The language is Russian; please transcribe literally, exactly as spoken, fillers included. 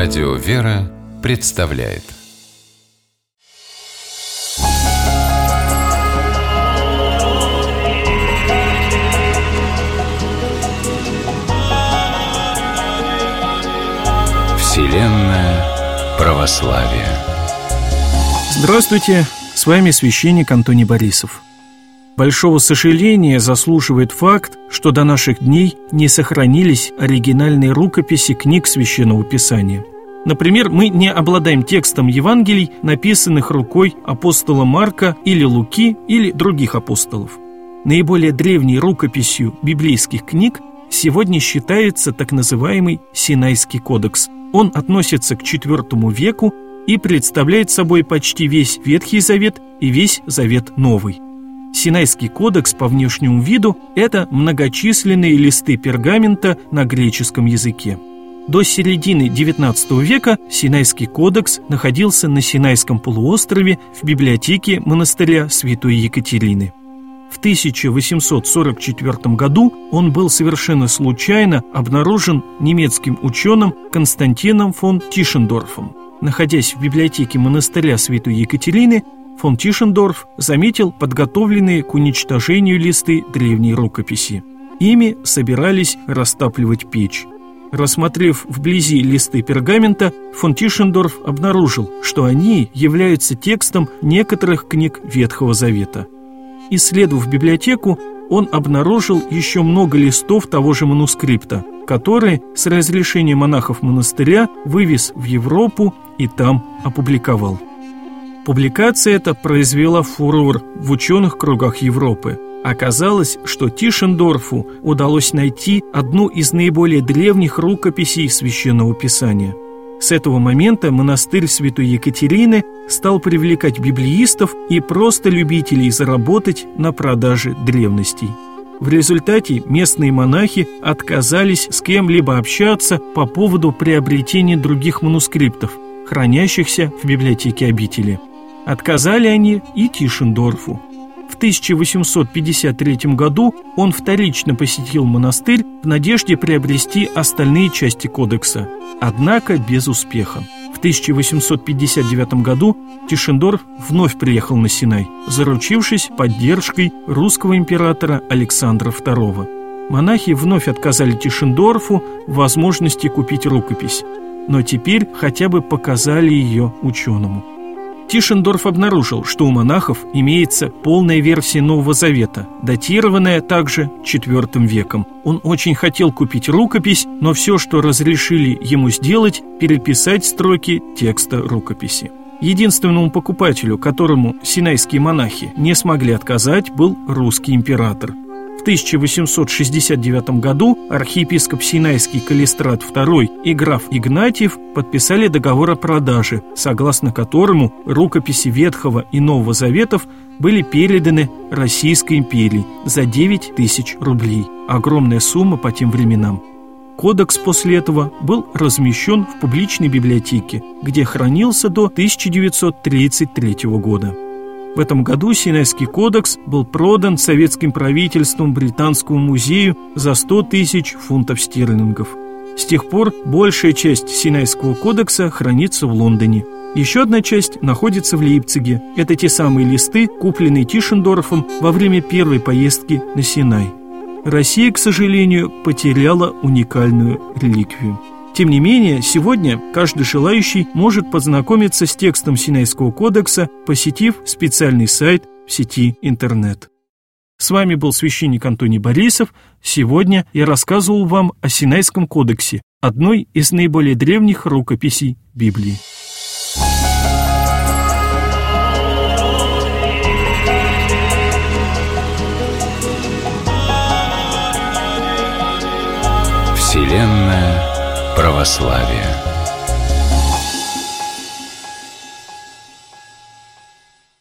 Радио «Вера» представляет Вселенная православия. Здравствуйте, с вами священник Антоний Борисов. Большого сожаления заслуживает факт, что до наших дней не сохранились оригинальные рукописи книг Священного Писания. Например, мы не обладаем текстом Евангелий, написанных рукой апостола Марка или Луки или других апостолов. Наиболее древней рукописью библейских книг сегодня считается так называемый Синайский кодекс. Он относится к четвёртому веку и представляет собой почти весь Ветхий Завет и весь Завет Новый. Синайский кодекс по внешнему виду – это многочисленные листы пергамента на греческом языке. До середины девятнадцатого века Синайский кодекс находился на Синайском полуострове в библиотеке монастыря Святой Екатерины. В тысяча восемьсот сорок четвёртом году он был совершенно случайно обнаружен немецким ученым Константином фон Тишендорфом. Находясь в библиотеке монастыря Святой Екатерины, фон Тишендорф заметил подготовленные к уничтожению листы древней рукописи. Ими собирались растапливать печь. Рассмотрев вблизи листы пергамента, фон Тишендорф обнаружил, что они являются текстом некоторых книг Ветхого Завета. Исследовав библиотеку, он обнаружил еще много листов того же манускрипта, которые с разрешения монахов монастыря вывез в Европу и там опубликовал. Публикация эта произвела фурор в ученых кругах Европы. Оказалось, что Тишендорфу удалось найти одну из наиболее древних рукописей Священного Писания. С этого момента монастырь Святой Екатерины стал привлекать библеистов и просто любителей заработать на продаже древностей. В результате местные монахи отказались с кем-либо общаться по поводу приобретения других манускриптов, хранящихся в библиотеке обители. Отказали они и Тишендорфу. В тысяча восемьсот пятьдесят третьем году он вторично посетил монастырь в надежде приобрести остальные части кодекса, однако без успеха. В тысяча восемьсот пятьдесят девятом году Тишендорф вновь приехал на Синай, заручившись поддержкой русского императора Александра второго. Монахи вновь отказали Тишендорфу в возможности купить рукопись, но теперь хотя бы показали ее ученому. Тишендорф обнаружил, что у монахов имеется полная версия Нового Завета, датированная также четвёртым веком. Он очень хотел купить рукопись, но все, что разрешили ему сделать, переписать строки текста рукописи. Единственному покупателю, которому синайские монахи не смогли отказать, был русский император. В тысяча восемьсот шестьдесят девятом году архиепископ Синайский Калистрат второй и граф Игнатьев подписали договор о продаже, согласно которому рукописи Ветхого и Нового Заветов были переданы Российской империи за девять тысяч рублей. Огромная сумма по тем временам. Кодекс после этого был размещен в публичной библиотеке, где хранился до тысяча девятьсот тридцать третьего года. В этом году Синайский кодекс был продан советским правительством Британскому музею за сто тысяч фунтов стерлингов. С тех пор большая часть Синайского кодекса хранится в Лондоне. Еще одна часть находится в Лейпциге. Это те самые листы, купленные Тишендорфом во время первой поездки на Синай. Россия, к сожалению, потеряла уникальную реликвию. Тем не менее, сегодня каждый желающий может познакомиться с текстом Синайского кодекса, посетив специальный сайт в сети интернет. С вами был священник Антоний Борисов. Сегодня я рассказывал вам о Синайском кодексе, одной из наиболее древних рукописей Библии. Вселенная православия.